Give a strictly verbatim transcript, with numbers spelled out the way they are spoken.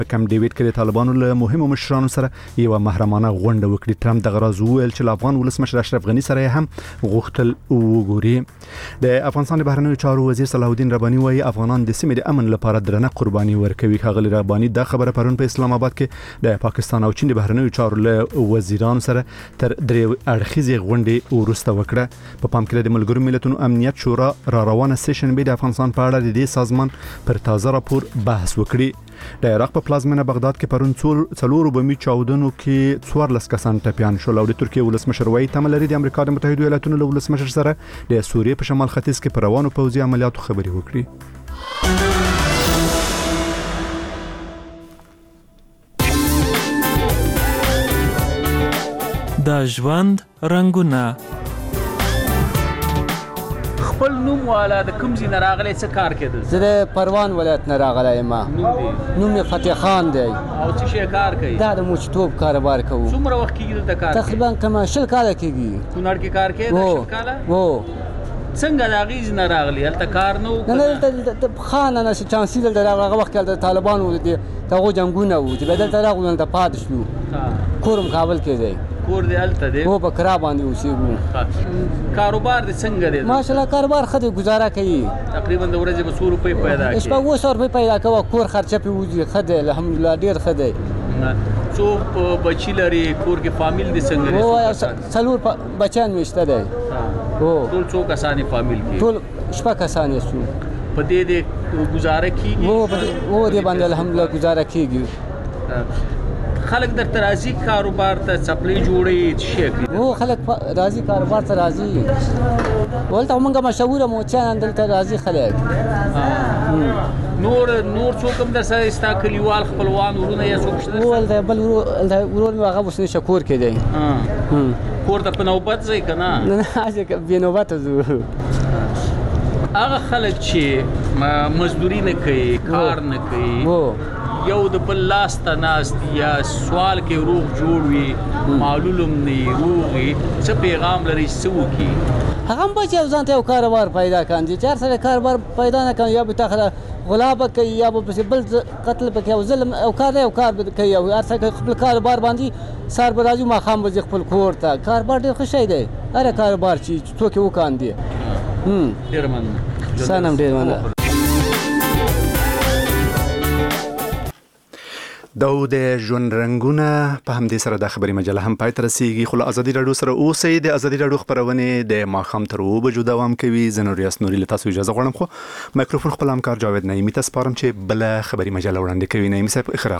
کم ډیوډ کې د طالبانو له مهمو مشرانو سره یو محرمانه غونډه وکړي. ټرمپ د غراز ویل چې افغان ولسمشر اشرف غنی سره هم غوښتل وګوري. د افغانستان د بهرنیو چارو وزیر صلاح الدین رباني وايي افغانان د سیمې د امن لپاره درنه قرباني ورکوي. ښاغلي رباني دا خبره پرون په اسلام آباد کې د پاکستان او چین د بهرنیو چارو له وزیرانو سره تر درې اړخیزې غونډې وروسته وکړه. په پام کې د ملګرو ملتونو امنیت شورا را روانه سیشن به د افغانستان په اړه د دې سازمان پر تازه راپور بحث وکړي. د عراق په پلازمینه بغداد کې پرون څلور بمي چاودنو کې څوارلس کسان ټپیان شول او د ترکیه ولسمشر وايي تمه لري د امریکا د متحده ایالاتونو له ولسمشر سره د سوریې په شمال ختیځ کې پر روانو پوځي عملیاتو خبرې وکړي. د ژوند رنگونه خپل نوم والا د کوم ځای نه راغلی څه کار کېدل؟ زه د پروان ولایت نه راغلی یم. نوم دی؟ نوم یې فتح خان دی. او څه شی کار کوي؟ دا د موچتوب کاروبار کوو. څومره وخت کېږي دلته کار کوي؟ تقریبا کما شل کاله کېږي. کونړ کې کار کوي؟ شل کاله؟ هو. څنګه د هغې ځای نه راغلی؟ هلته کار نه و؟ نه نه د خان نه چې چانسي دلته راغلی هغه وخت کې د طالبانو د هغو جنګونه وو چې بیا دلته راغلو دلته پاتې شو. کور هم کابل کې دی. کور دی هلته دی؟ هو په کرا باندې اوسېږو. کاروبار دی څنګه دی؟ ماشاءالله کاروبار ښه دی گزاره کوي. تقریبا د ورځې به څو روپۍ پیدا کوي؟ شپږ اووه سوه روپۍ پیدا کوه. کور خرچه پرې وځي. ښه دی الحمدلله ډېر ښه دی. څو بچي لري کور کې؟ فامیل دی څنګه دی؟ هو څلور بچیان مې شته دی. هو ټول څو کسان یې فامیل کې؟ ټول شپږ کسان یې شو. په دې دې گزاره کېږي؟ هو دې باندې الحمدلله گزاره کېږي. خلک درته راځي کاروبار ته څپلۍ جوړوي څه شی کوي؟ هو خلک راځي کاروبار ته راځي. ولته موږ مشهوره موچیان دلته راځي خلک. نور نور څوک هم درسره ستا کلیوال خپلوان ورونه یا څوک شته؟ ولته بل ورور مې هغه اوس نشکور کې دی. کور ته په نوبت ځئ که نه؟ نه نه بې نوبته ځو. هغه خلک چې مزدوري نه کوي کار نه کوي یو د بل لاس ته ناست یا سوال کې روغ جوړ وي معلولم نه روغ وي څه پیغام لري څه وکړي؟ هغه هم باید یو ځان ته یو کاروبار پیدا کړي. چې هر سړی کاروبار پیدا نه کړي یا به تا غلا به کوي یا به پسې بل قتل به کوي او ظلم او کار نه یو کار به کوي او هر سړی خپل کاروبار باندې سهار به راځي ماښام به ځي خپل کور ته. کاروبار ډېر ښه شی دی. هر کاروبار چې څوک یې وکاندي. ډېر مننه. سلام ډېر مننه. دا د ژوند رنگونه په همدې سره د خبري مجله هم پای ته رسیږي. خو له ازادي راډیو سره اوسئ. د ازادي راډیو خبرونه د ماښام تر اوه بجو دوام کوي. زه نور یاسنوري له تاسو اجازه غواړم خو مایکروفون خپل همکار جاوید نعیمي ته سپارم چې بل خبري مجله وړاندې کوي. نعیمي صاحب